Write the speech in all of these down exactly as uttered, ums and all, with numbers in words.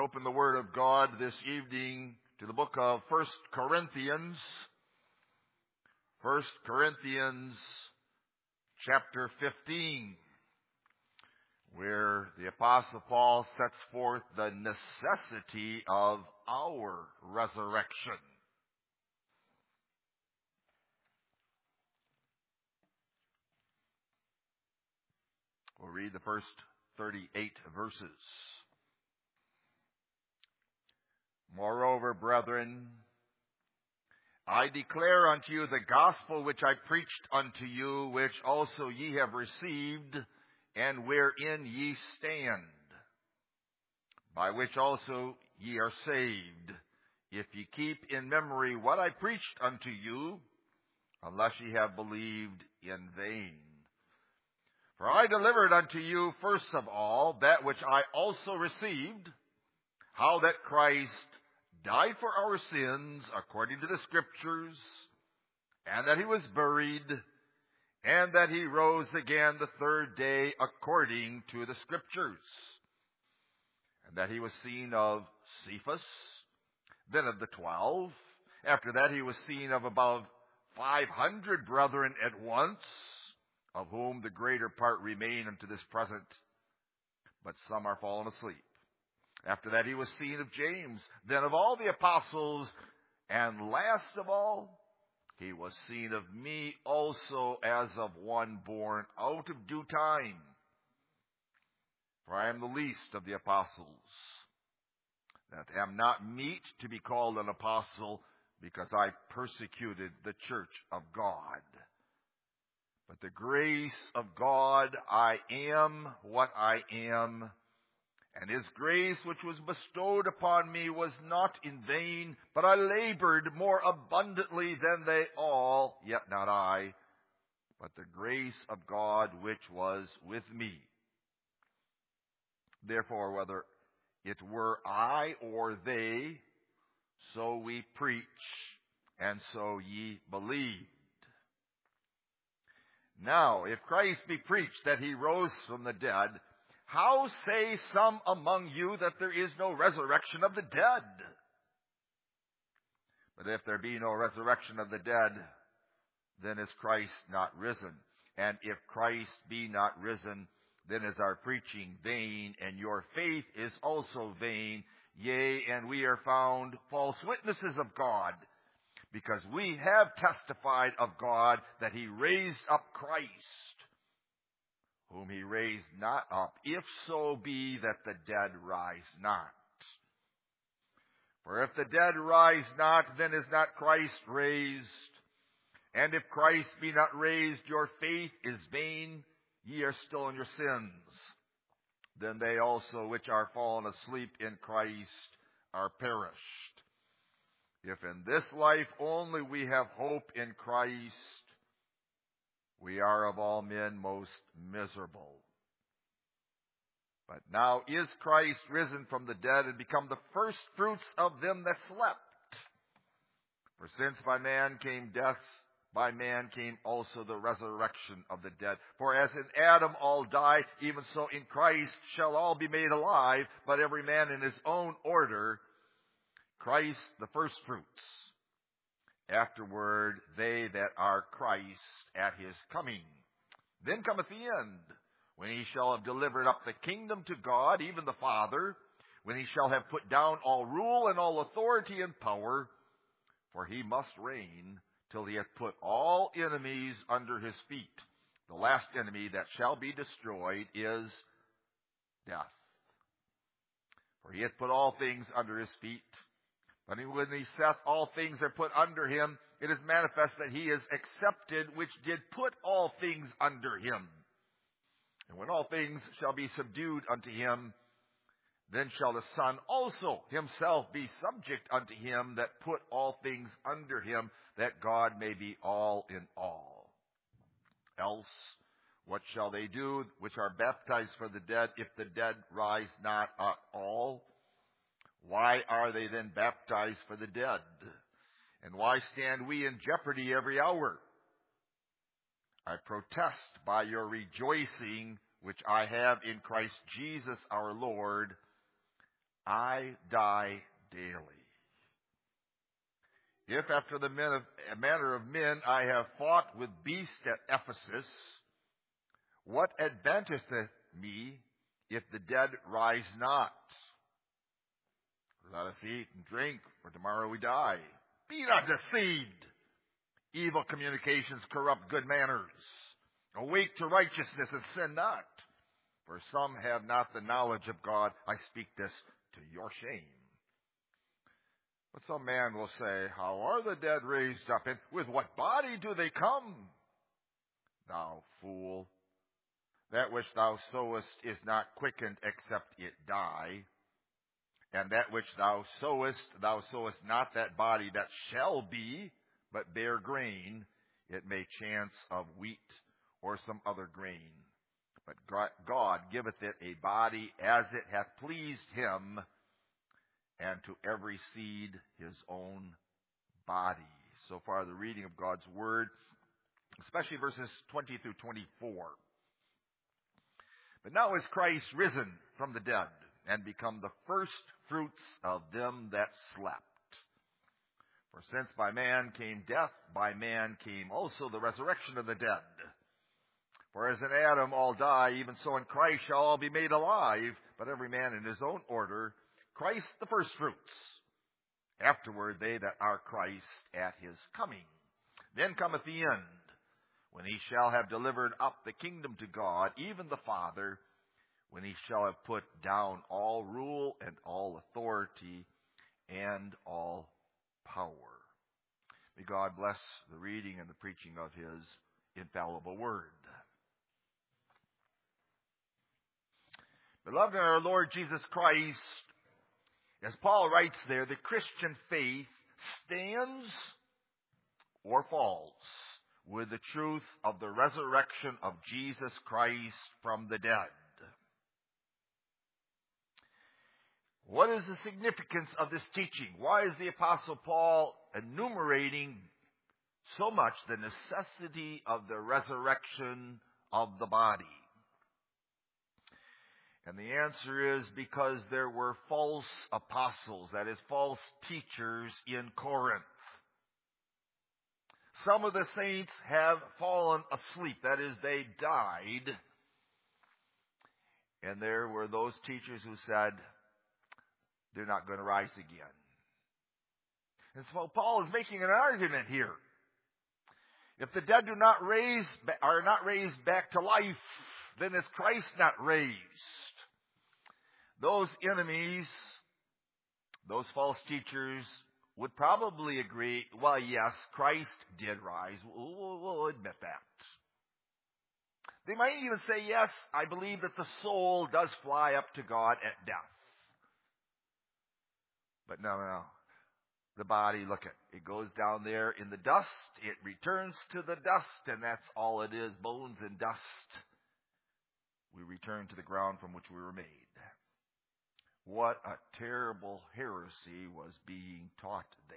Open the Word of God this evening to the book of First Corinthians. First Corinthians chapter fifteen, where the Apostle Paul sets forth the necessity of our resurrection. We'll read the first thirty-eight verses. Moreover, brethren, I declare unto you the gospel which I preached unto you, which also ye have received, and wherein ye stand, by which also ye are saved, if ye keep in memory what I preached unto you, unless ye have believed in vain. For I delivered unto you first of all that which I also received, how that Christ died for our sins according to the Scriptures, and that he was buried, and that he rose again the third day according to the Scriptures, and that he was seen of Cephas, then of the twelve. After that he was seen of above five hundred brethren at once, of whom the greater part remain unto this present, but some are fallen asleep. After that he was seen of James, then of all the apostles, and last of all, he was seen of me also as of one born out of due time. For I am the least of the apostles, that am not meet to be called an apostle, because I persecuted the church of God. But the grace of God, I am what I am, and his grace which was bestowed upon me was not in vain, but I labored more abundantly than they all, yet not I, but the grace of God which was with me. Therefore, whether it were I or they, so we preach, and so ye believed. Now, if Christ be preached that he rose from the dead, how say some among you that there is no resurrection of the dead? But if there be no resurrection of the dead, then is Christ not risen. And if Christ be not risen, then is our preaching vain, and your faith is also vain. Yea, and we are found false witnesses of God, because we have testified of God that he raised up Christ, whom he raised not up, if so be that the dead rise not. For if the dead rise not, then is not Christ raised. And if Christ be not raised, your faith is vain, ye are still in your sins. Then they also which are fallen asleep in Christ are perished. If in this life only we have hope in Christ, we are of all men most miserable. But now is Christ risen from the dead and become the first fruits of them that slept. For since by man came death, by man came also the resurrection of the dead. For as in Adam all die, even so in Christ shall all be made alive, but every man in his own order. Christ the first fruits. Afterward, they that are Christ at his coming. Then cometh the end, when he shall have delivered up the kingdom to God, even the Father, when he shall have put down all rule and all authority and power, for he must reign till he hath put all enemies under his feet. The last enemy that shall be destroyed is death. For he hath put all things under his feet. But when he saith all things are put under him, it is manifest that he is accepted which did put all things under him. And when all things shall be subdued unto him, then shall the Son also himself be subject unto him that put all things under him, that God may be all in all. Else, what shall they do which are baptized for the dead, if the dead rise not at all? Why are they then baptized for the dead? And why stand we in jeopardy every hour? I protest by your rejoicing, which I have in Christ Jesus our Lord, I die daily. If after the men of, manner of men I have fought with beasts at Ephesus, what advantageth me if the dead rise not? Let us eat and drink, for tomorrow we die. Be not deceived. Evil communications corrupt good manners. Awake to righteousness and sin not. For some have not the knowledge of God. I speak this to your shame. But some man will say, how are the dead raised up, and with what body do they come? Thou fool, that which thou sowest is not quickened except it die. And that which thou sowest, thou sowest not that body that shall be, but bear grain, it may chance of wheat or some other grain. But God giveth it a body as it hath pleased him, and to every seed his own body. So far, the reading of God's Word, especially verses twenty through twenty-four. But now is Christ risen from the dead, and become the first fruits of them that slept. For since by man came death, by man came also the resurrection of the dead. For as in Adam all die, even so in Christ shall all be made alive, but every man in his own order, Christ the firstfruits. Afterward they that are Christ at his coming. Then cometh the end, when he shall have delivered up the kingdom to God, even the Father, when he shall have put down all rule and all authority and all power. May God bless the reading and the preaching of his infallible word. Beloved in our Lord Jesus Christ, as Paul writes there, the Christian faith stands or falls with the truth of the resurrection of Jesus Christ from the dead. What is the significance of this teaching? Why is the Apostle Paul enumerating so much the necessity of the resurrection of the body? And the answer is because there were false apostles, that is, false teachers in Corinth. Some of the saints have fallen asleep, that is, they died. And there were those teachers who said, they're not going to rise again. And so Paul is making an argument here. If the dead do not raise, are not raised back to life, then is Christ not raised? Those enemies, those false teachers, would probably agree, well, yes, Christ did rise. We'll, we'll admit that. They might even say, yes, I believe that the soul does fly up to God at death. But no, no, no. The body, look at it, goes down there in the dust. It returns to the dust, and that's all it is, bones and dust. We return to the ground from which we were made. What a terrible heresy was being taught there.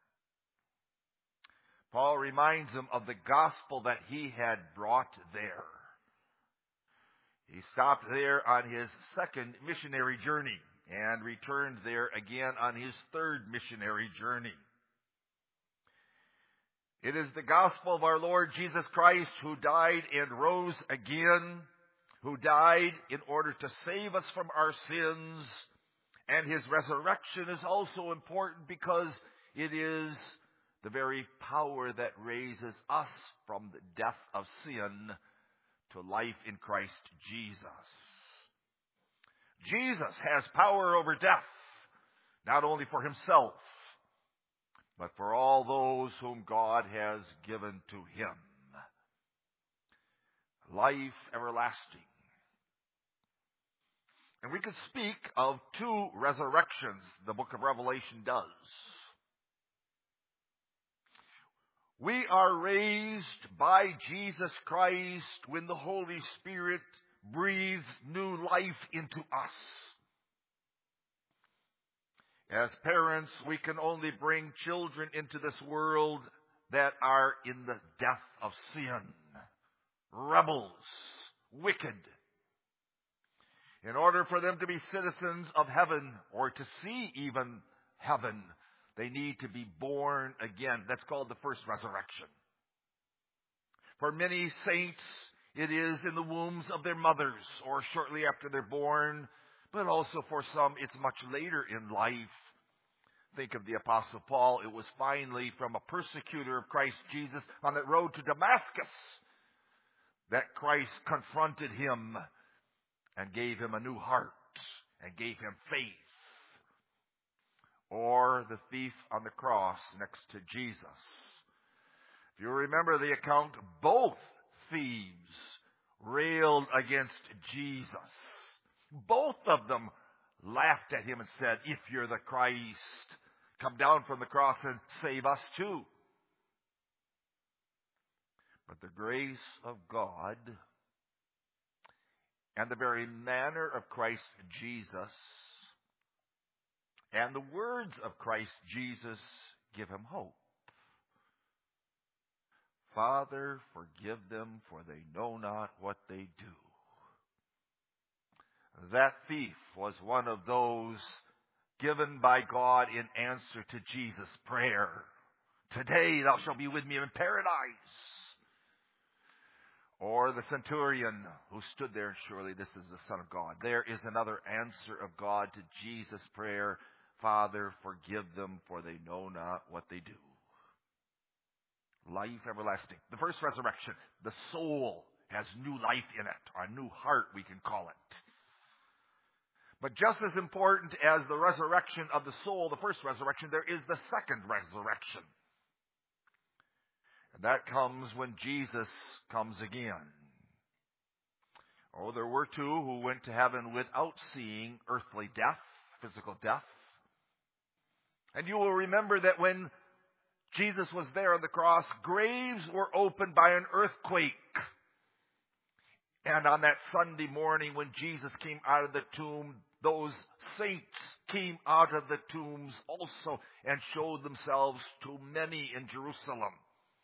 Paul reminds them of the gospel that he had brought there. He stopped there on his second missionary journey and returned there again on his third missionary journey. It is the gospel of our Lord Jesus Christ, who died and rose again, who died in order to save us from our sins. And his resurrection is also important because it is the very power that raises us from the death of sin to life in Christ Jesus. Jesus has power over death, not only for himself, but for all those whom God has given to him. Life everlasting. And we could speak of two resurrections the book of Revelation does. We are raised by Jesus Christ when the Holy Spirit breathes new life into us. As parents, we can only bring children into this world that are in the death of sin, rebels, wicked. In order for them to be citizens of heaven, or to see even heaven, they need to be born again. That's called the first resurrection. For many saints, it is in the wombs of their mothers, or shortly after they're born, but also for some, it's much later in life. Think of the Apostle Paul. It was finally from a persecutor of Christ Jesus on that road to Damascus that Christ confronted him and gave him a new heart and gave him faith. Or the thief on the cross next to Jesus. If you remember the account, both thieves railed against Jesus. Both of them laughed at him and said, "If you're the Christ, come down from the cross and save us too." But the grace of God and the very manner of Christ Jesus and the words of Christ Jesus give him hope. "Father, forgive them, for they know not what they do." That thief was one of those given by God in answer to Jesus' prayer. "Today thou shalt be with me in paradise." Or the centurion who stood there, "Surely this is the Son of God." There is another answer of God to Jesus' prayer, "Father, forgive them, for they know not what they do." Life everlasting. The first resurrection, the soul has new life in it, or a new heart, we can call it. But just as important as the resurrection of the soul, the first resurrection, there is the second resurrection. And that comes when Jesus comes again. Oh, there were two who went to heaven without seeing earthly death, physical death. And you will remember that when Jesus was there on the cross, graves were opened by an earthquake. And on that Sunday morning when Jesus came out of the tomb, those saints came out of the tombs also and showed themselves to many in Jerusalem.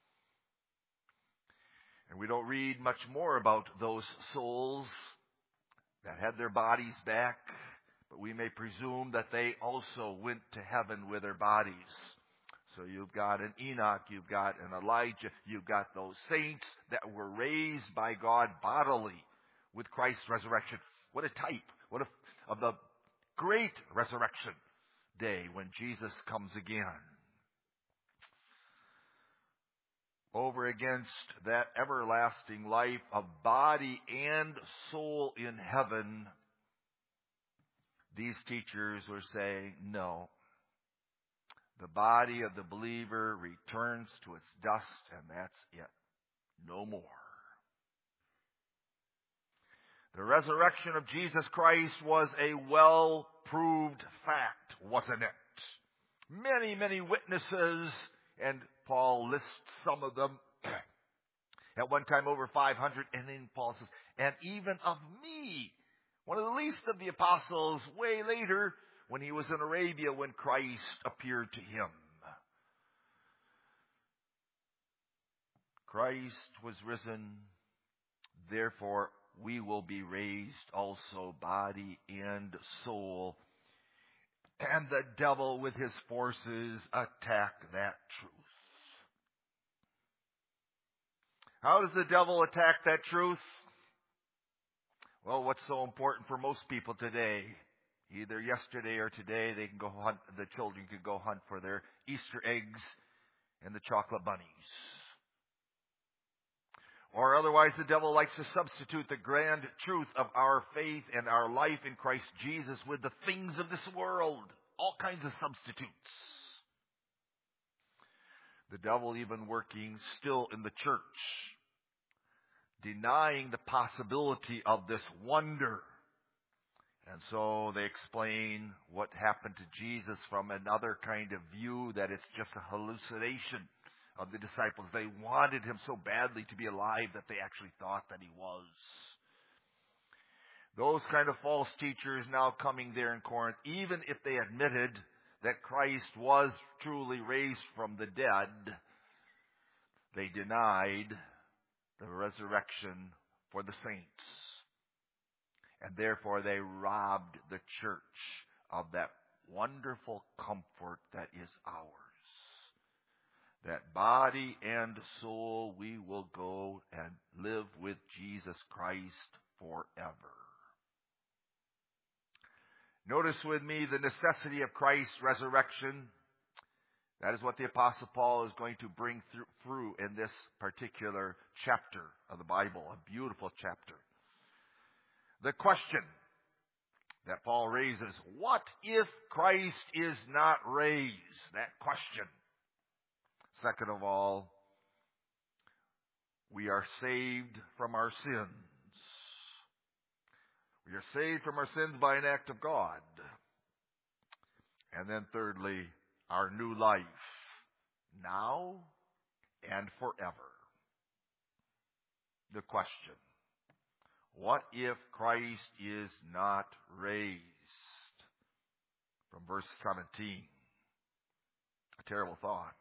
And we don't read much more about those souls that had their bodies back, but we may presume that they also went to heaven with their bodies. So you've got an Enoch, you've got an Elijah, you've got those saints that were raised by God bodily with Christ's resurrection. What a type, what a, of the great resurrection day when Jesus comes again. Over against that everlasting life of body and soul in heaven, these teachers were saying, no. The body of the believer returns to its dust, and that's it. No more. The resurrection of Jesus Christ was a well-proved fact, wasn't it? Many, many witnesses, and Paul lists some of them. At one time over five hundred, and then Paul says, "And even of me," one of the least of the apostles, way later, when he was in Arabia when Christ appeared to him. Christ was risen, therefore we will be raised also, body and soul. And the devil with his forces attack that truth. How does the devil attack that truth? Well, what's so important for most people today? Either yesterday or today, they can go hunt, the children could go hunt for their Easter eggs and the chocolate bunnies. Or otherwise, the devil likes to substitute the grand truth of our faith and our life in Christ Jesus with the things of this world. All kinds of substitutes. The devil even working still in the church, denying the possibility of this wonder. And so they explain what happened to Jesus from another kind of view, that it's just a hallucination of the disciples. They wanted him so badly to be alive that they actually thought that he was. Those kind of false teachers now coming there in Corinth, even if they admitted that Christ was truly raised from the dead, they denied the resurrection for the saints. And therefore they robbed the church of that wonderful comfort that is ours. That body and soul we will go and live with Jesus Christ forever. Notice with me the necessity of Christ's resurrection. That is what the Apostle Paul is going to bring through in this particular chapter of the Bible, a beautiful chapter. The question that Paul raises, what if Christ is not raised? That question. Second of all, we are saved from our sins. We are saved from our sins by an act of God. And then thirdly, our new life, now and forever. The question, what if Christ is not raised? From verse seventeen, a terrible thought.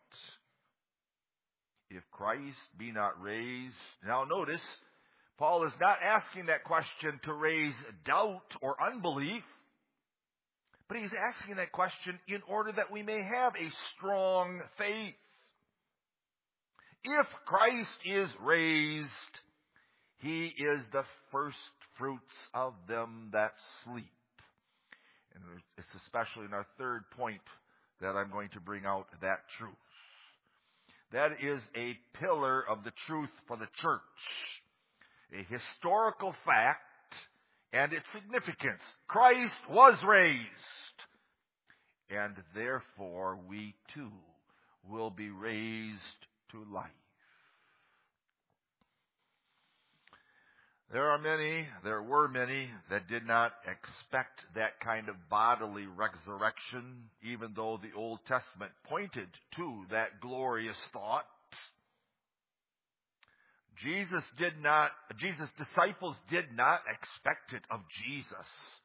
If Christ be not raised, now notice, Paul is not asking that question to raise doubt or unbelief, but he's asking that question in order that we may have a strong faith. If Christ is raised, he is the first fruits of them that sleep. And it's especially in our third point that I'm going to bring out that truth. That is a pillar of the truth for the church. A historical fact and its significance. Christ was raised. And therefore we too will be raised to life. There are many, there were many that did not expect that kind of bodily resurrection, even though the Old Testament pointed to that glorious thought. Jesus did not, Jesus' disciples did not expect it of Jesus.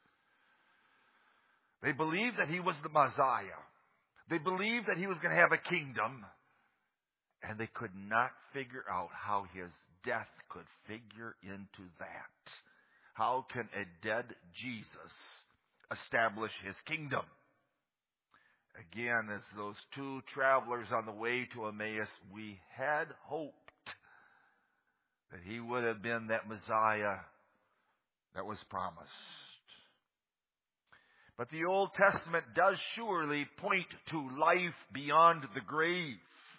They believed that he was the Messiah. They believed that he was going to have a kingdom. And they could not figure out how his death could figure into that. How can a dead Jesus establish his kingdom? Again, as those two travelers on the way to Emmaus, we had hoped that he would have been that Messiah that was promised. But the Old Testament does surely point to life beyond the grave.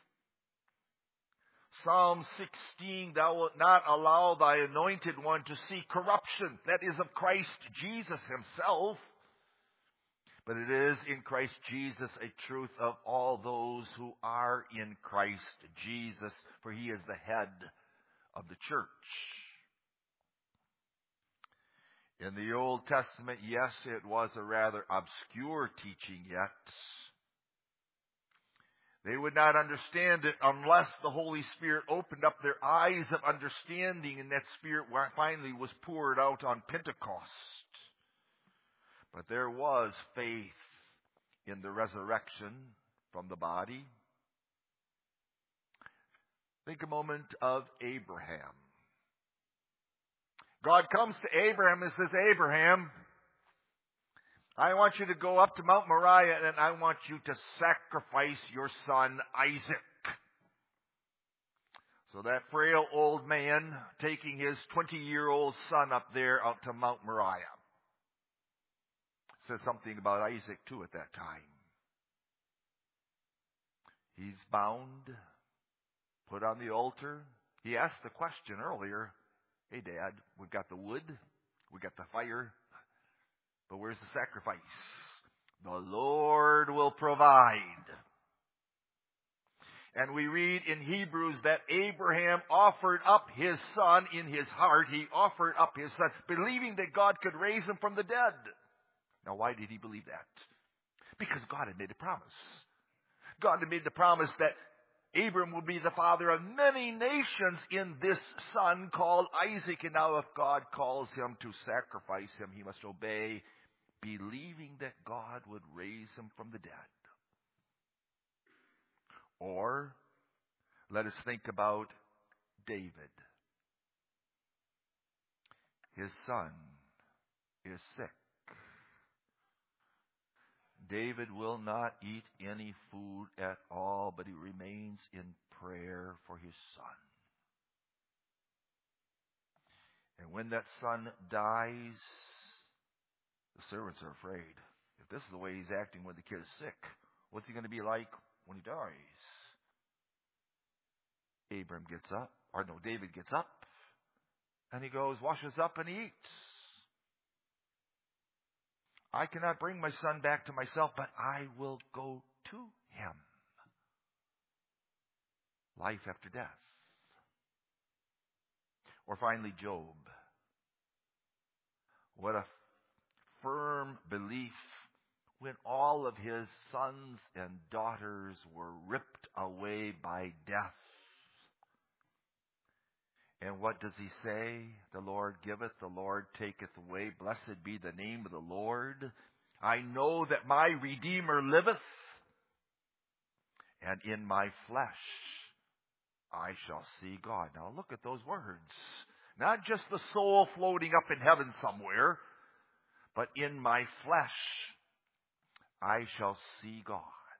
Psalm sixteen, thou wilt not allow thy anointed one to see corruption. That is of Christ Jesus himself. But it is in Christ Jesus a truth of all those who are in Christ Jesus, for he is the head of the church. In the Old Testament, yes, it was a rather obscure teaching yet. They would not understand it unless the Holy Spirit opened up their eyes of understanding, and that Spirit finally was poured out on Pentecost. But there was faith in the resurrection from the body. Think a moment of Abraham. God comes to Abraham and says, Abraham, I want you to go up to Mount Moriah and I want you to sacrifice your son Isaac. So that frail old man taking his twenty-year-old son up there out to Mount Moriah. Says something about Isaac too at that time. He's bound, put on the altar. He asked the question earlier, hey Dad, we've got the wood, we got the fire, but where's the sacrifice? The Lord will provide. And we read in Hebrews that Abraham offered up his son in his heart. He offered up his son, believing that God could raise him from the dead. Now, why did he believe that? Because God had made a promise. God had made the promise that Abram would be the father of many nations in this son called Isaac. And now if God calls him to sacrifice him, he must obey, believing that God would raise him from the dead. Or, let us think about David, his son, is sick. David will not eat any food at all, but he remains in prayer for his son. And when that son dies, the servants are afraid. If this is the way he's acting when the kid is sick, what's he going to be like when he dies? Abram gets up, or no, David gets up, and he goes, washes up, and he eats. I cannot bring my son back to myself, but I will go to him. Life after death. Or finally, Job. What a firm belief when all of his sons and daughters were ripped away by death. And what does he say? The Lord giveth, the Lord taketh away. Blessed be the name of the Lord. I know that my Redeemer liveth, and in my flesh I shall see God. Now look at those words. Not just the soul floating up in heaven somewhere, but in my flesh I shall see God.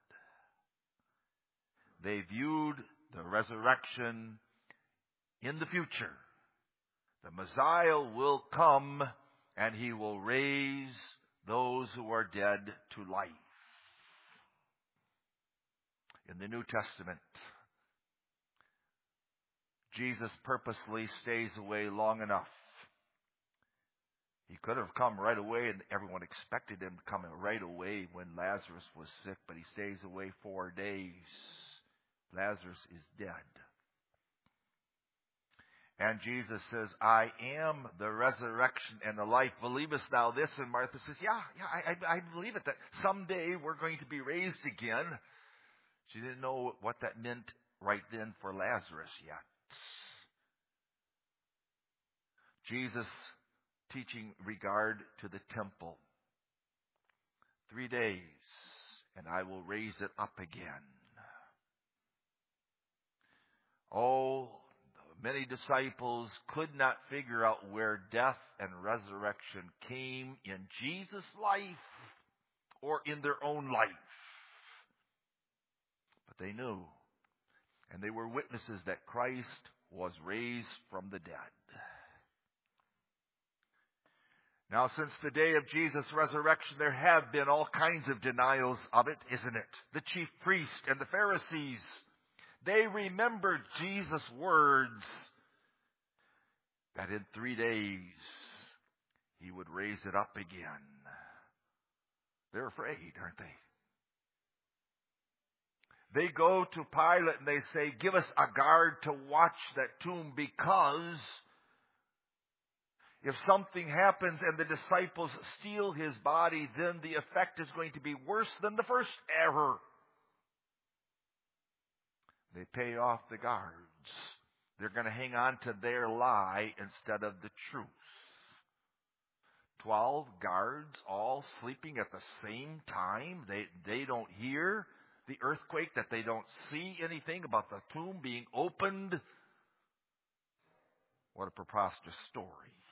They viewed the resurrection in the future. The Messiah will come and he will raise those who are dead to life. In the New Testament, Jesus purposely stays away long enough. He could have come right away, and everyone expected him to come right away when Lazarus was sick, but he stays away four days. Lazarus is dead. And Jesus says, I am the resurrection and the life. Believest thou this? And Martha says, yeah, yeah, I, I believe it, that someday we're going to be raised again. She didn't know what that meant right then for Lazarus yet. Jesus teaching regard to the temple. Three days, and I will raise it up again. Oh, many disciples could not figure out where death and resurrection came in Jesus' life or in their own life. But they knew, and they were witnesses that Christ was raised from the dead. Now, since the day of Jesus' resurrection, there have been all kinds of denials of it, isn't it? The chief priest and the Pharisees, they remembered Jesus' words that in three days he would raise it up again. They're afraid, aren't they? They go to Pilate and they say, give us a guard to watch that tomb, because if something happens and the disciples steal his body, then the effect is going to be worse than the first error. They pay off the guards. They're going to hang on to their lie instead of the truth. Twelve guards all sleeping at the same time. They, they don't hear the earthquake, that they don't see anything about the tomb being opened. What a preposterous story.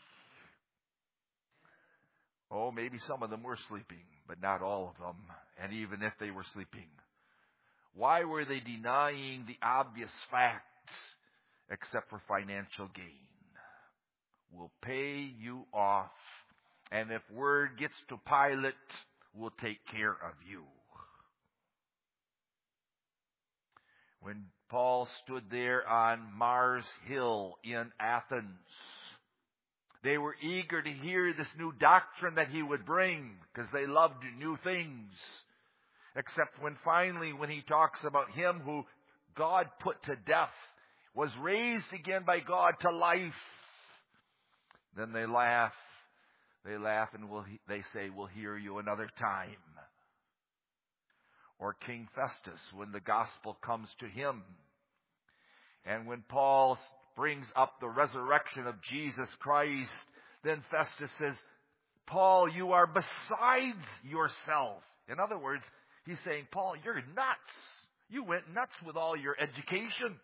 Oh, maybe some of them were sleeping, but not all of them. And even if they were sleeping, why were they denying the obvious fact except for financial gain? We'll pay you off, and if word gets to Pilate, we'll take care of you. When Paul stood there on Mars Hill in Athens, they were eager to hear this new doctrine that he would bring, because they loved new things. Except when finally, when he talks about him who God put to death, was raised again by God to life, then they laugh. They laugh and will they say, we'll hear you another time. Or King Festus, when the gospel comes to him, and when Paul brings up the resurrection of Jesus Christ, then Festus says, Paul, you are besides yourself. In other words, he's saying, Paul, you're nuts. You went nuts with all your education.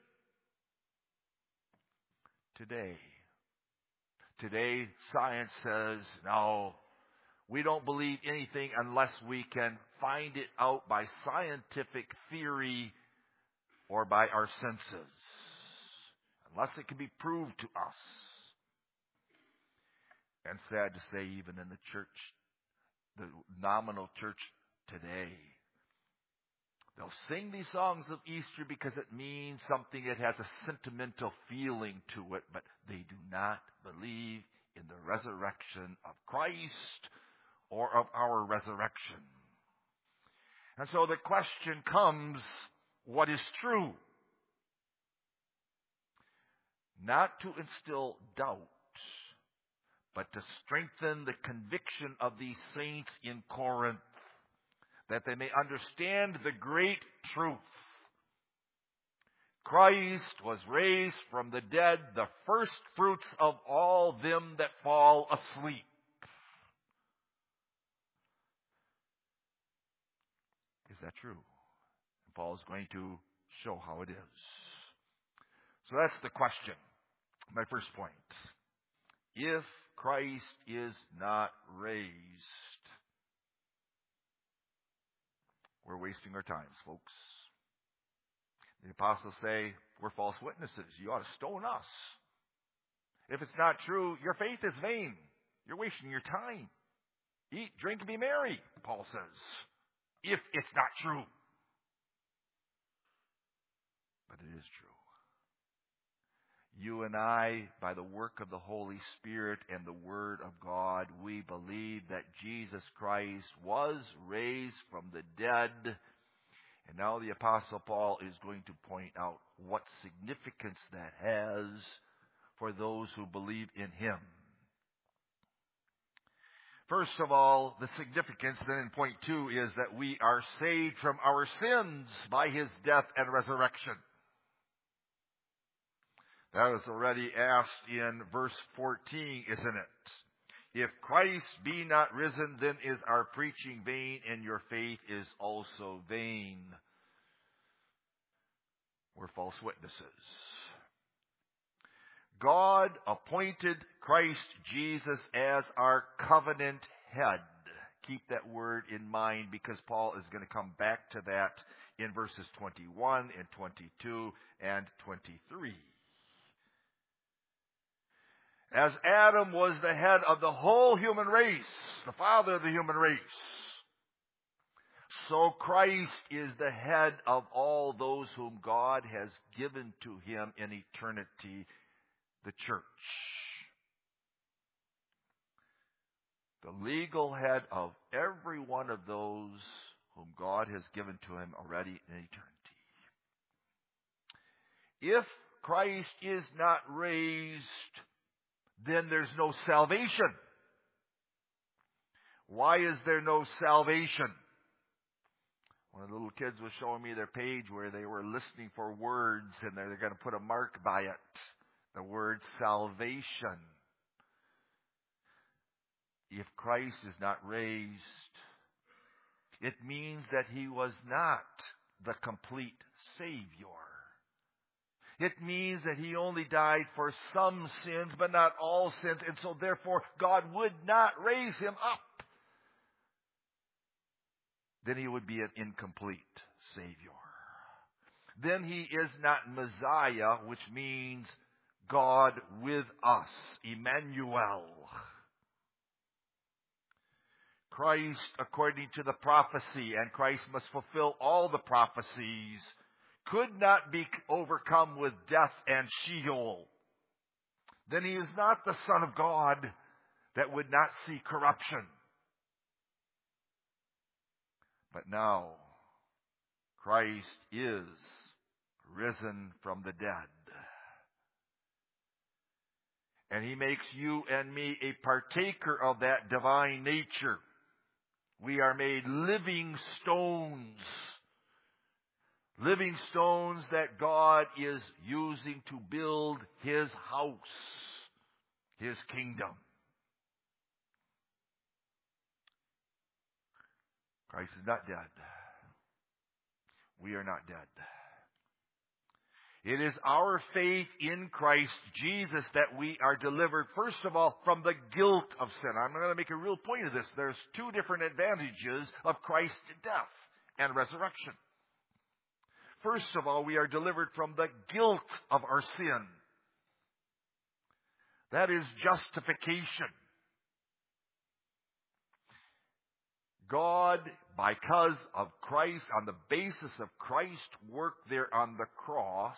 Today, today science says, no, We don't believe anything unless we can find it out by scientific theory or by our senses. Unless it can be proved to us. And sad to say, even in the church, the nominal church today, they'll sing these songs of Easter because it means something. It has a sentimental feeling to it, but they do not believe in the resurrection of Christ or of our resurrection. And so the question comes, what is true? Not to instill doubt, but to strengthen the conviction of these saints in Corinth, that they may understand the great truth. Christ was raised from the dead, the first fruits of all them that fall asleep. Is that true? And Paul is going to show how it is. So that's the question. My first point. If Christ is not raised, we're wasting our times, folks. The apostles say, we're false witnesses. You ought to stone us. If it's not true, your faith is vain. You're wasting your time. Eat, drink, and be merry, Paul says, if it's not true. But it is true. You and I, by the work of the Holy Spirit and the Word of God, we believe that Jesus Christ was raised from the dead. And now the Apostle Paul is going to point out what significance that has for those who believe in Him. First of all, the significance then in point two is that we are saved from our sins by His death and resurrection. That was already asked in verse fourteen, isn't it? If Christ be not risen, then is our preaching vain, and your faith is also vain. We're false witnesses. God appointed Christ Jesus as our covenant head. Keep that word in mind because Paul is going to come back to that in verses twenty-one and twenty-two and twenty-three. As Adam was the head of the whole human race, the father of the human race, so Christ is the head of all those whom God has given to Him in eternity, the church. The legal head of every one of those whom God has given to Him already in eternity. If Christ is not raised, then there's no salvation. Why is there no salvation? One of the little kids was showing me their page where they were listening for words and they're going to put a mark by it. The word salvation. If Christ is not raised, it means that He was not the complete Savior. It means that He only died for some sins, but not all sins, and so therefore God would not raise Him up. Then He would be an incomplete Savior. Then He is not Messiah, which means God with us, Emmanuel. Christ, according to the prophecy, and Christ must fulfill all the prophecies, could not be overcome with death and Sheol. Then He is not the Son of God that would not see corruption. But now, Christ is risen from the dead. And He makes you and me a partaker of that divine nature. We are made living stones. Living stones that God is using to build His house, His kingdom. Christ is not dead. We are not dead. It is our faith in Christ Jesus that we are delivered, first of all, from the guilt of sin. I'm going to make a real point of this. There's two different advantages of Christ's death and resurrection. First of all, we are delivered from the guilt of our sin. That is justification. God, because of Christ, on the basis of Christ's work there on the cross,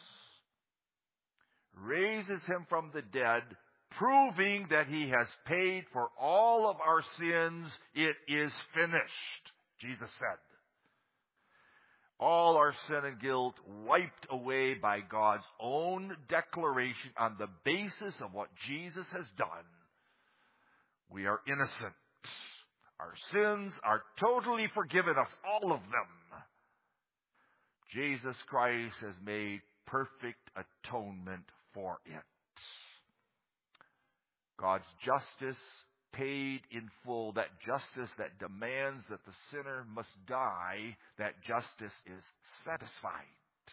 raises him from the dead, proving that he has paid for all of our sins. It is finished, Jesus said. All our sin and guilt wiped away by God's own declaration on the basis of what Jesus has done. We are innocent. Our sins are totally forgiven us, all of them. Jesus Christ has made perfect atonement for it. God's justice paid in full, that justice that demands that the sinner must die, that justice is satisfied.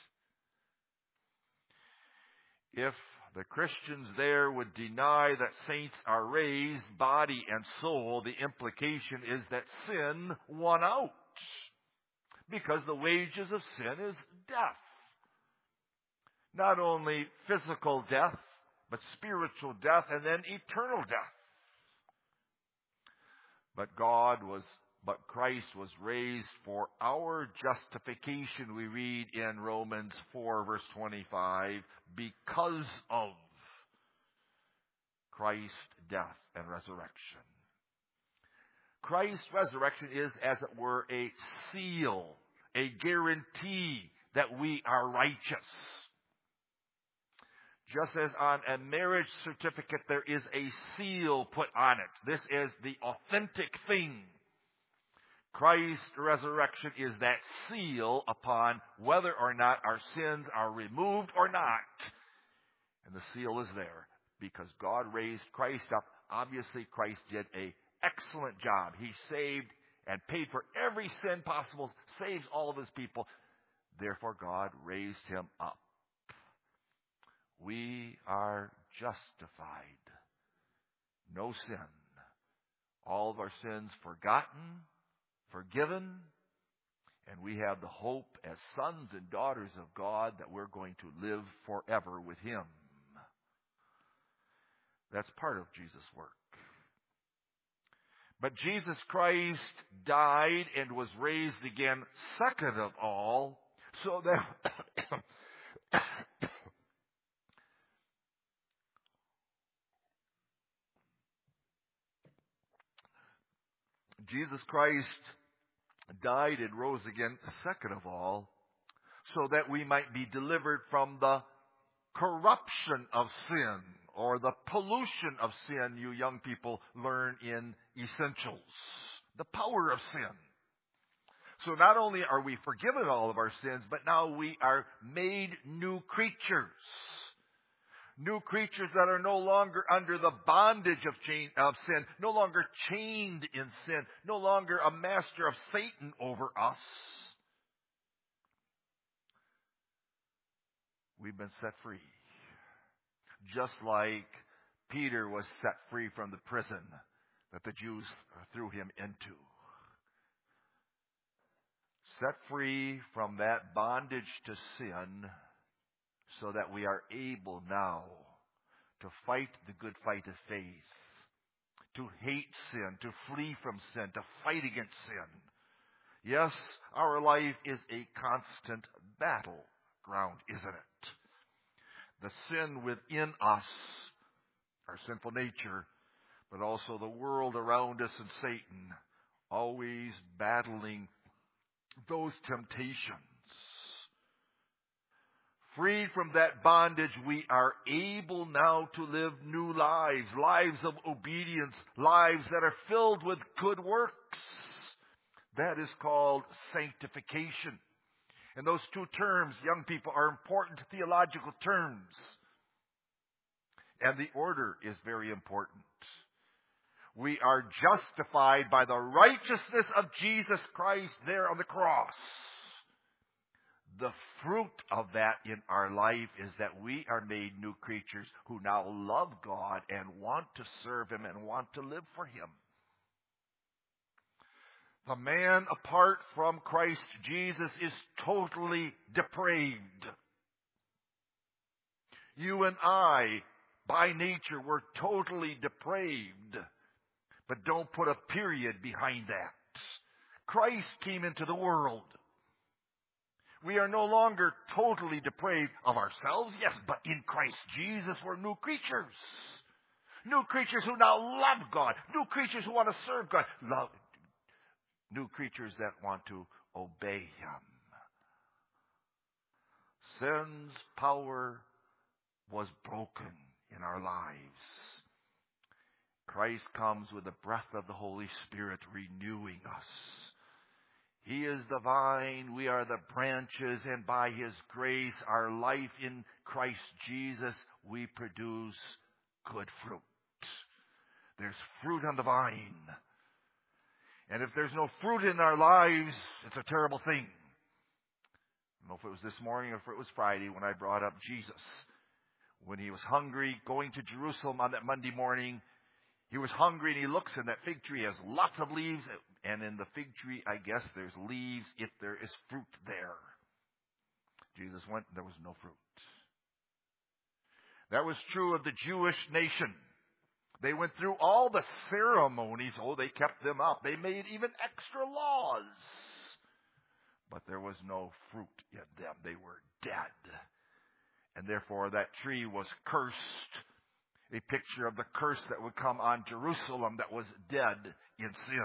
If the Christians there would deny that saints are raised, body and soul, the implication is that sin won out. Because the wages of sin is death. Not only physical death, but spiritual death and then eternal death. But God was, but Christ was raised for our justification, we read in Romans four, verse twenty-five, because of Christ's death and resurrection. Christ's resurrection is, as it were, a seal, a guarantee that we are righteous. Just as on a marriage certificate there is a seal put on it. This is the authentic thing. Christ's resurrection is that seal upon whether or not our sins are removed or not. And the seal is there because God raised Christ up. Obviously, Christ did an excellent job. He saved and paid for every sin possible, saves all of his people. Therefore, God raised him up. We are justified. No sin. All of our sins forgotten, forgiven, and we have the hope as sons and daughters of God that we're going to live forever with him. That's part of Jesus' work. But Jesus Christ died and was raised again, second of all, so that Jesus Christ died and rose again, second of all, so that we might be delivered from the corruption of sin, or the pollution of sin, you young people learn in Essentials. The power of sin. So not only are we forgiven all of our sins, but now we are made new creatures. New creatures that are no longer under the bondage of, chain, of sin, no longer chained in sin, no longer a master of Satan over us. We've been set free. Just like Peter was set free from the prison that the Jews threw him into. Set free from that bondage to sin, so that we are able now to fight the good fight of faith, to hate sin, to flee from sin, to fight against sin. Yes, our life is a constant battleground, isn't it? The sin within us, our sinful nature, but also the world around us and Satan, always battling those temptations. Freed from that bondage, we are able now to live new lives, lives of obedience, lives that are filled with good works. That is called sanctification. And those two terms, young people, are important theological terms. And the order is very important. We are justified by the righteousness of Jesus Christ there on the cross. the fruit of that in our life is that we are made new creatures who now love God and want to serve Him and want to live for Him. The man apart from Christ Jesus is totally depraved. You and I, by nature, were totally depraved. But don't put a period behind that. Christ came into the world. We are no longer totally depraved of ourselves, yes, but in Christ Jesus we're new creatures. New creatures who now love God. New creatures who want to serve God. Love, new creatures that want to obey Him. Sin's power was broken in our lives. Christ comes with the breath of the Holy Spirit renewing us. He is the vine, we are the branches, and by His grace, our life in Christ Jesus, we produce good fruit. There's fruit on the vine. And if there's no fruit in our lives, it's a terrible thing. I don't know if it was this morning or if it was Friday when I brought up Jesus. When He was hungry, going to Jerusalem on that Monday morning, He was hungry and He looks, and that fig tree has lots of leaves. And in the fig tree, I guess there's leaves if there is fruit there. Jesus went and there was no fruit. That was true of the Jewish nation. They went through all the ceremonies. Oh, they kept them up. They made even extra laws. But there was no fruit in them. They were dead. And therefore that tree was cursed. A picture of the curse that would come on Jerusalem that was dead in sin.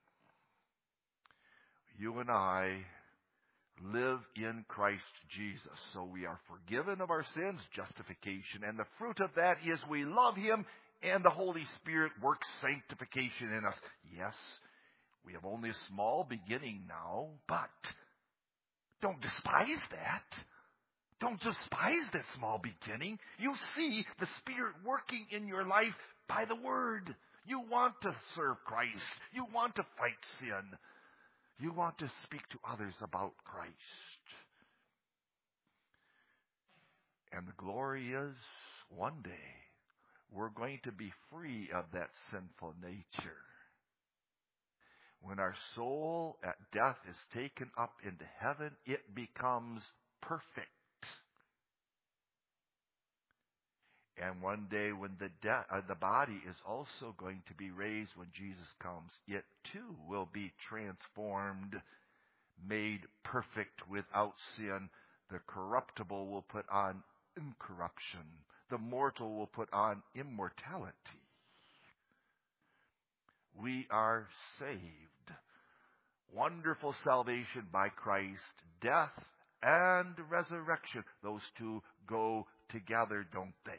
You and I live in Christ Jesus. So we are forgiven of our sins, justification. And the fruit of that is we love Him and the Holy Spirit works sanctification in us. Yes, we have only a small beginning now, but don't despise that. Don't despise that small beginning. You see the Spirit working in your life by the Word. You want to serve Christ. You want to fight sin. You want to speak to others about Christ. And the glory is, one day, we're going to be free of that sinful nature. When our soul at death is taken up into heaven, it becomes perfect. And one day when the de- uh, the body is also going to be raised when Jesus comes, it too will be transformed, made perfect without sin. The corruptible will put on incorruption. The mortal will put on immortality. We are saved. Wonderful salvation by Christ, death and resurrection. Those two go together, don't they?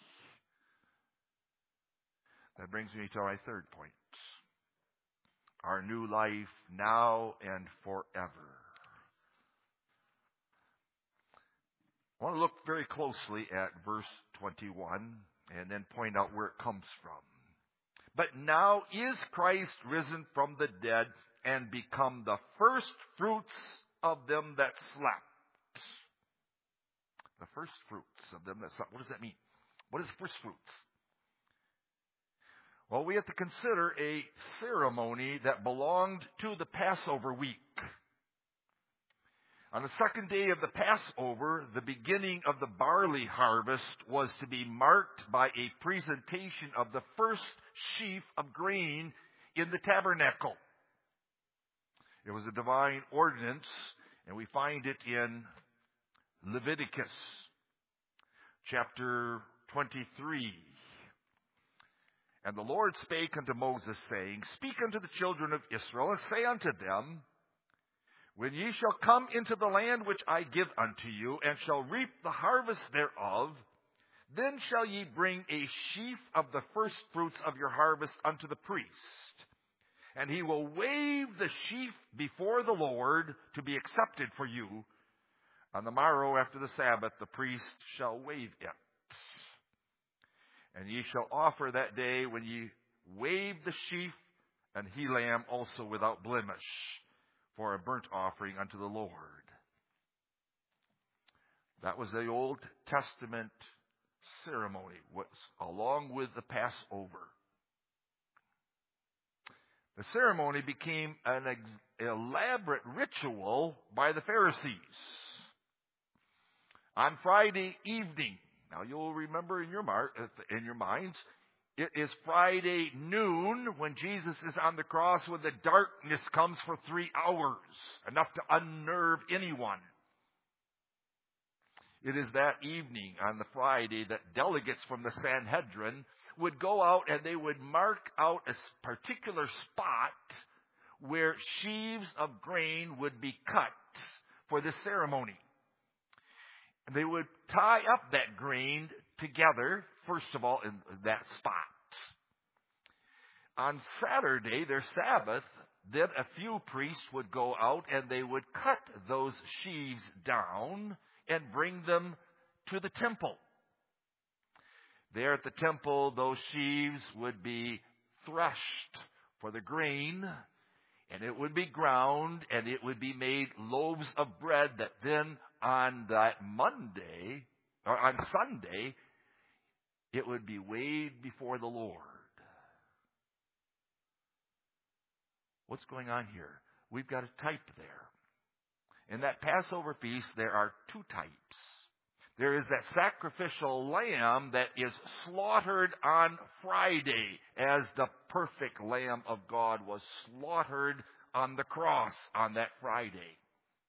That brings me to my third point. Our new life now and forever. I want to look very closely at verse twenty-one and then point out where it comes from. But now is Christ risen from the dead and become the first fruits of them that slept. The first fruits of them that slept. What does that mean? What is first fruits? Well, we have to consider a ceremony that belonged to the Passover week. On the second day of the Passover, the beginning of the barley harvest was to be marked by a presentation of the first sheaf of grain in the tabernacle. It was a divine ordinance, and we find it in Leviticus chapter twenty-three. And the Lord spake unto Moses, saying, Speak unto the children of Israel, and say unto them, When ye shall come into the land which I give unto you, and shall reap the harvest thereof, then shall ye bring a sheaf of the first fruits of your harvest unto the priest. And he will wave the sheaf before the Lord to be accepted for you. On the morrow after the Sabbath, the priest shall wave it. And ye shall offer that day when ye wave the sheaf, an he lamb also without blemish, for a burnt offering unto the Lord. That was the Old Testament ceremony, was along with the Passover. The ceremony became an ex- elaborate ritual by the Pharisees. On Friday evening, now you'll remember in your mar- in your minds, it is Friday noon when Jesus is on the cross, when the darkness comes for three hours, enough to unnerve anyone. It is that evening on the Friday that delegates from the Sanhedrin would go out and they would mark out a particular spot where sheaves of grain would be cut for the ceremony. And they would tie up that grain together, first of all, in that spot. On Saturday, their Sabbath, then a few priests would go out and they would cut those sheaves down and bring them to the temple. There at the temple, those sheaves would be threshed for the grain, and it would be ground, and it would be made loaves of bread that then on that Monday, or on Sunday, it would be weighed before the Lord. What's going on here? We've got a type there. In that Passover feast, there are two types. There is that sacrificial lamb that is slaughtered on Friday, as the perfect Lamb of God was slaughtered on the cross on that Friday.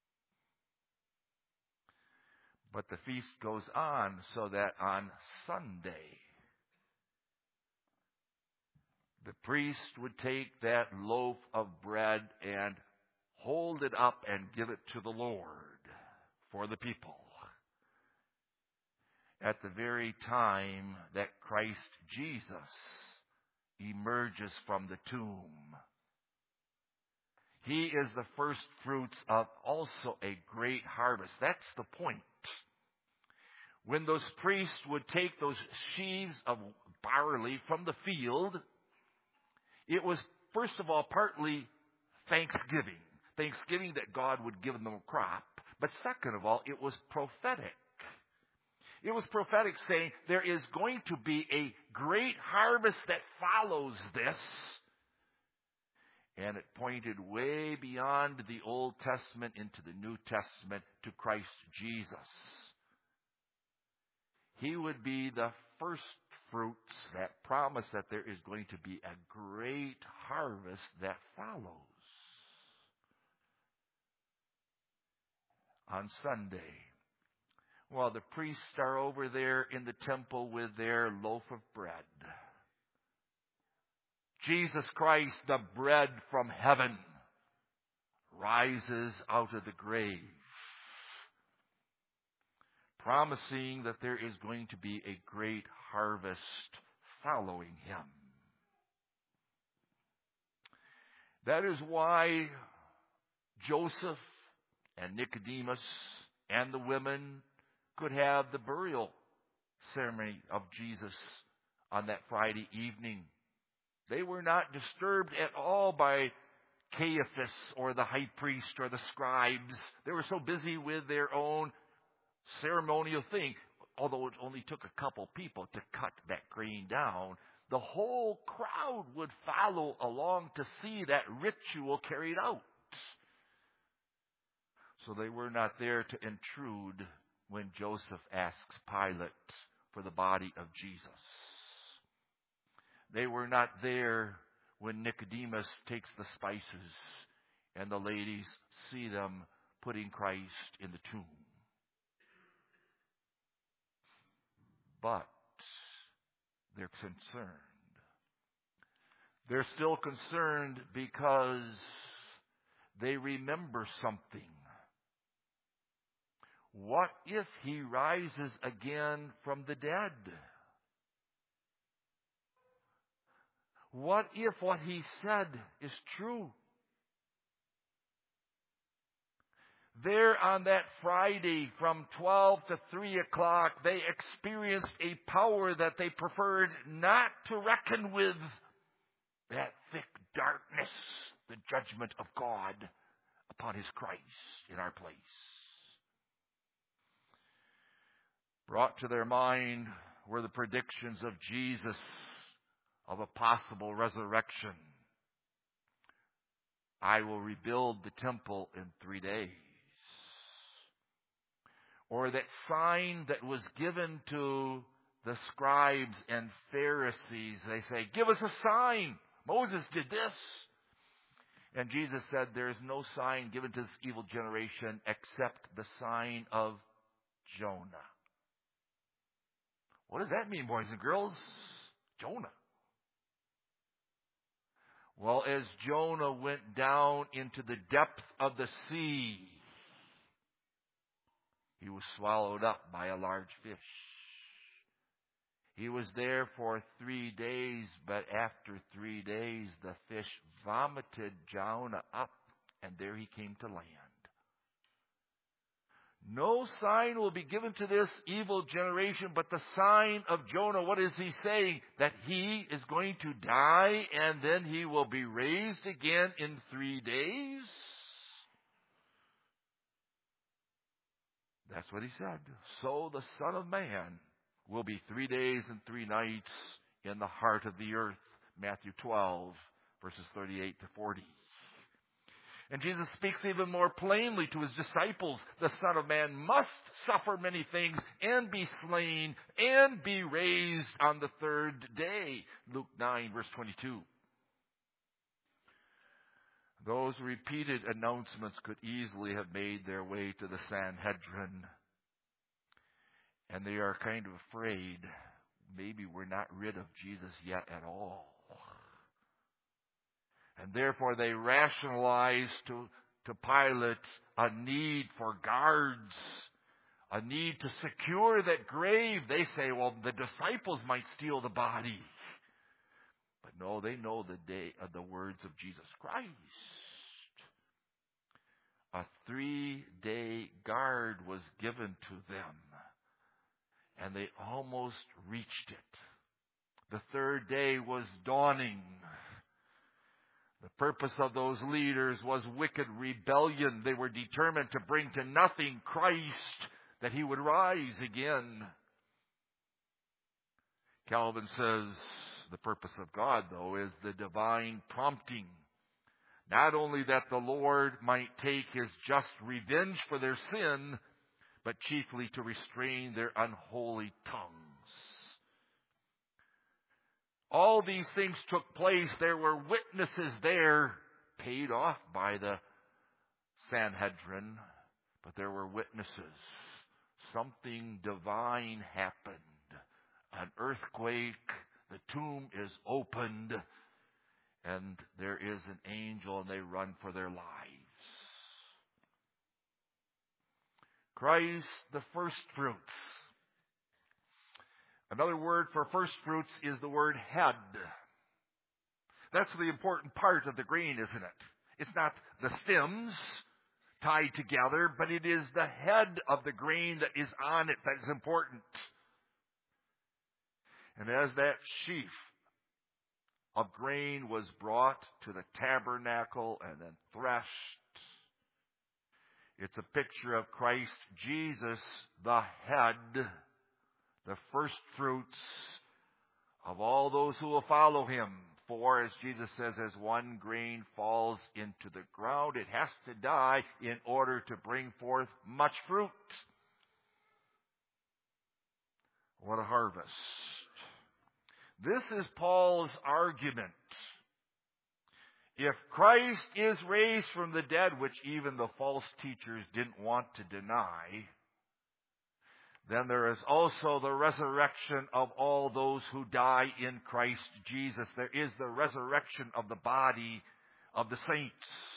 But the feast goes on so that on Sunday, the priest would take that loaf of bread and hold it up and give it to the Lord for the people. At the very time that Christ Jesus emerges from the tomb. He is the first fruits of also a great harvest. That's the point. When those priests would take those sheaves of barley from the field, it was, first of all, partly thanksgiving. Thanksgiving that God would give them a crop. But second of all, it was prophetic. It was prophetic, saying there is going to be a great harvest that follows this. And it pointed way beyond the Old Testament into the New Testament to Christ Jesus. He would be the first fruits that promise that there is going to be a great harvest that follows. On Sunday, while the priests are over there in the temple with their loaf of bread, Jesus Christ, the bread from heaven, rises out of the grave, promising that there is going to be a great harvest following him. That is why Joseph and Nicodemus and the women could have the burial ceremony of Jesus on that Friday evening. They were not disturbed at all by Caiaphas or the high priest or the scribes. They were so busy with their own ceremonial thing. Although it only took a couple people to cut that grain down, the whole crowd would follow along to see that ritual carried out. So they were not there to intrude when Joseph asks Pilate for the body of Jesus. They were not there when Nicodemus takes the spices and the ladies see them putting Christ in the tomb. But they're concerned. They're still concerned because they remember something. What if he rises again from the dead? What if what he said is true? There on that Friday from twelve to three o'clock, they experienced a power that they preferred not to reckon with. That thick darkness, the judgment of God upon his Christ in our place. Brought to their mind were the predictions of Jesus of a possible resurrection. I will rebuild the temple in three days. Or that sign that was given to the scribes and Pharisees. They say, give us a sign. Moses did this. And Jesus said, there is no sign given to this evil generation except the sign of Jonah. What does that mean, boys and girls? Jonah. Well, as Jonah went down into the depth of the sea, he was swallowed up by a large fish. He was there for three days, but after three days, the fish vomited Jonah up, and there he came to land. No sign will be given to this evil generation but the sign of Jonah. What is he saying? That he is going to die and then he will be raised again in three days? That's what he said. So the Son of Man will be three days and three nights in the heart of the earth. Matthew twelve, verses thirty-eight to forty. And Jesus speaks even more plainly to his disciples. The Son of Man must suffer many things and be slain and be raised on the third day. Luke nine, verse twenty-two. Those repeated announcements could easily have made their way to the Sanhedrin. And they are kind of afraid maybe we're not rid of Jesus yet at all. And therefore they rationalize to, to Pilate a need for guards, a need to secure that grave. They say, well, the disciples might steal the body. But no, they know the day of the words of Jesus Christ. A three-day guard was given to them, and they almost reached it. The third day was dawning. The purpose of those leaders was wicked rebellion. They were determined to bring to nothing Christ, that he would rise again. Calvin says the purpose of God, though, is the divine prompting. Not only that the Lord might take his just revenge for their sin, but chiefly to restrain their unholy tongues. All these things took place. There were witnesses there, paid off by the Sanhedrin, but there were witnesses. Something divine happened. An earthquake, the tomb is opened, and there is an angel, and they run for their lives. Christ, the first fruits. Another word for first fruits is the word head. That's the important part of the grain, isn't it? It's not the stems tied together, but it is the head of the grain that is on it that is important. And as that sheaf of grain was brought to the tabernacle and then threshed, it's a picture of Christ Jesus, the head, the first fruits of all those who will follow him. For, as Jesus says, as one grain falls into the ground, it has to die in order to bring forth much fruit. What a harvest. This is Paul's argument. If Christ is raised from the dead, which even the false teachers didn't want to deny, then there is also the resurrection of all those who die in Christ Jesus. There is the resurrection of the body of the saints.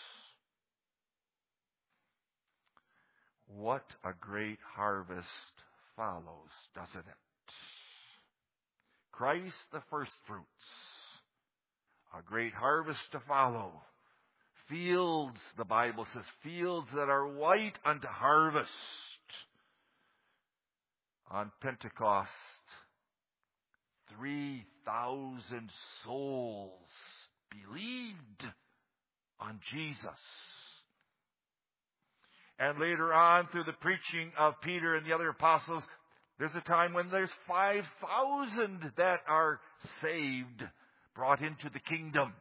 What a great harvest follows, doesn't it? Christ, the first fruits. A great harvest to follow. Fields, the Bible says, fields that are white unto harvest. On Pentecost, three thousand souls believed on Jesus. And later on, through the preaching of Peter and the other apostles, There's a time when there's five thousand that are saved, brought into the kingdom.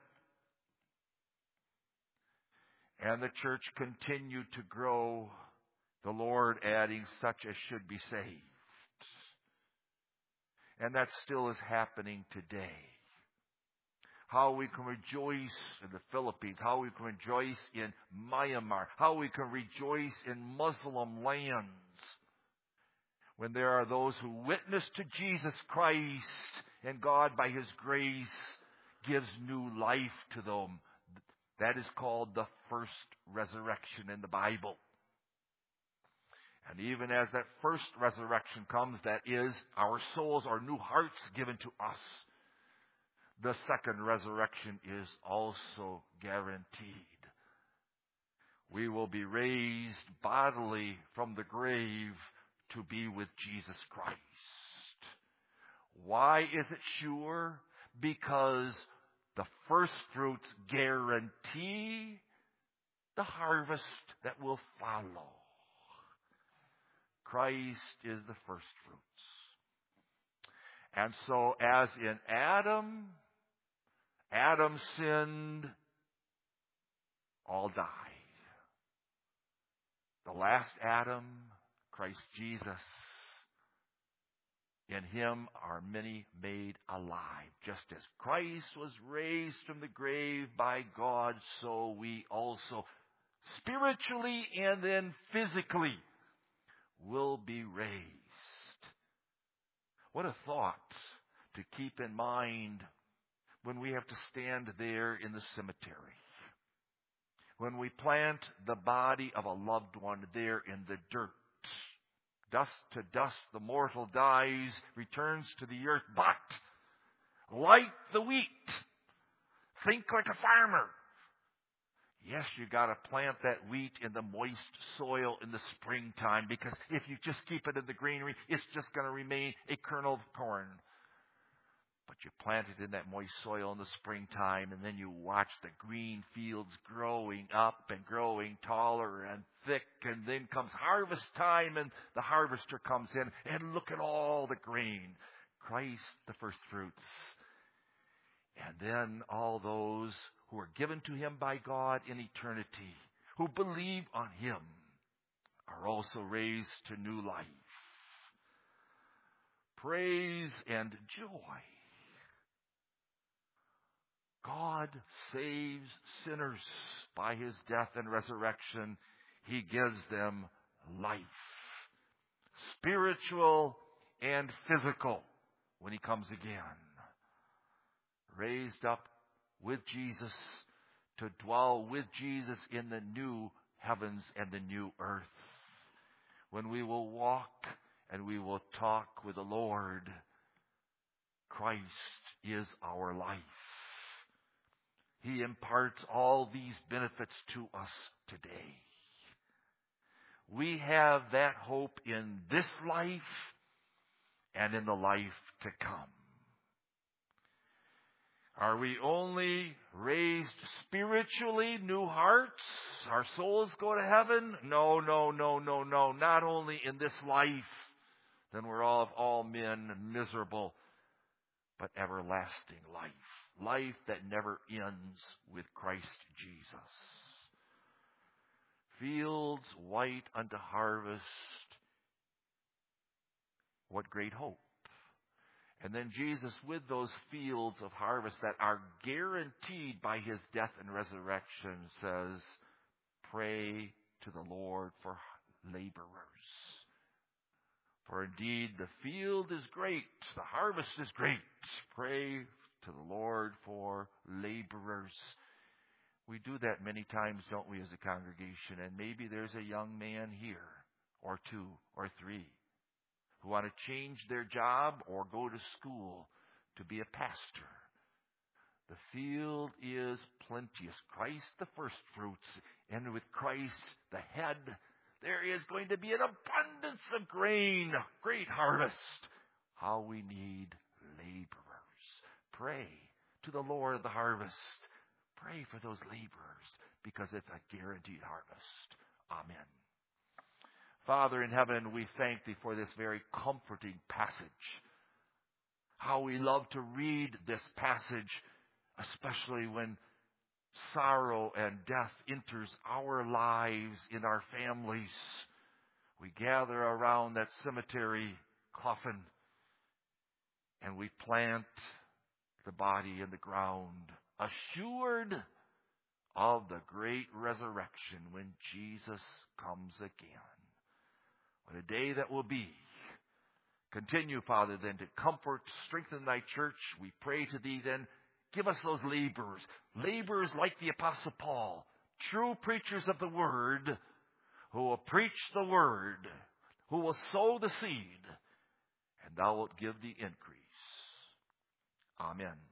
And the church continued to grow, the Lord adding such as should be saved. And that still is happening today. How we can rejoice in the Philippines, how we can rejoice in Myanmar, how we can rejoice in Muslim lands, when there are those who witness to Jesus Christ, and God, by His grace, gives new life to them. That is called the first resurrection in the Bible. And even as that first resurrection comes, that is, our souls, our new hearts given to us, the second resurrection is also guaranteed. We will be raised bodily from the grave to be with Jesus Christ. Why is it sure? Because the first fruits guarantee the harvest that will follow. Christ is the first fruits. And so as in Adam, Adam sinned, all died. The last Adam, Christ Jesus, in Him are many made alive. Just as Christ was raised from the grave by God, so we also spiritually and then physically will be raised. What a thought to keep in mind when we have to stand there in the cemetery. When we plant the body of a loved one there in the dirt. Dust to dust, the mortal dies, returns to the earth, but like the wheat, think like a farmer. Yes, you got to plant that wheat in the moist soil in the springtime, because if you just keep it in the greenery, it's just going to remain a kernel of corn. But you plant it in that moist soil in the springtime, and then you watch the green fields growing up and growing taller and thick, and then comes harvest time, and the harvester comes in, and look at all the grain. Christ, the first fruits. And then all those who are given to Him by God in eternity, who believe on Him, are also raised to new life. Praise and joy. God saves sinners by His death and resurrection. He gives them life, spiritual and physical, when He comes again. Raised up with Jesus, to dwell with Jesus in the new heavens and the new earth, when we will walk and we will talk with the Lord. Christ is our life. He imparts all these benefits to us today. We have that hope in this life and in the life to come. Are we only raised spiritually, new hearts? Our souls go to heaven? No, no, no, no, no. Not only in this life, then we're all of all men miserable, but everlasting life. Life that never ends with Christ Jesus. Fields white unto harvest. What great hope. And then Jesus, with those fields of harvest that are guaranteed by His death and resurrection, says, pray to the Lord for laborers. For indeed the field is great, the harvest is great. Pray to the Lord for laborers. We do that many times, don't we, as a congregation? And maybe there's a young man here, or two, or three, who want to change their job or go to school to be a pastor. The field is plenteous. Christ the first fruits, and with Christ the head, there is going to be an abundance of grain, great harvest. How we need laborers. Pray to the Lord of the harvest. Pray for those laborers, because it's a guaranteed harvest. Amen. Father in heaven, we thank Thee for this very comforting passage. How we love to read this passage, especially when sorrow and death enters our lives in our families. We gather around that cemetery coffin and we plant the body in the ground, assured of the great resurrection when Jesus comes again. What a day that will be. Continue, Father, then to comfort, strengthen Thy church. We pray to Thee then, give us those laborers, laborers like the Apostle Paul, true preachers of the Word, who will preach the Word, who will sow the seed, and Thou wilt give the increase. Amen.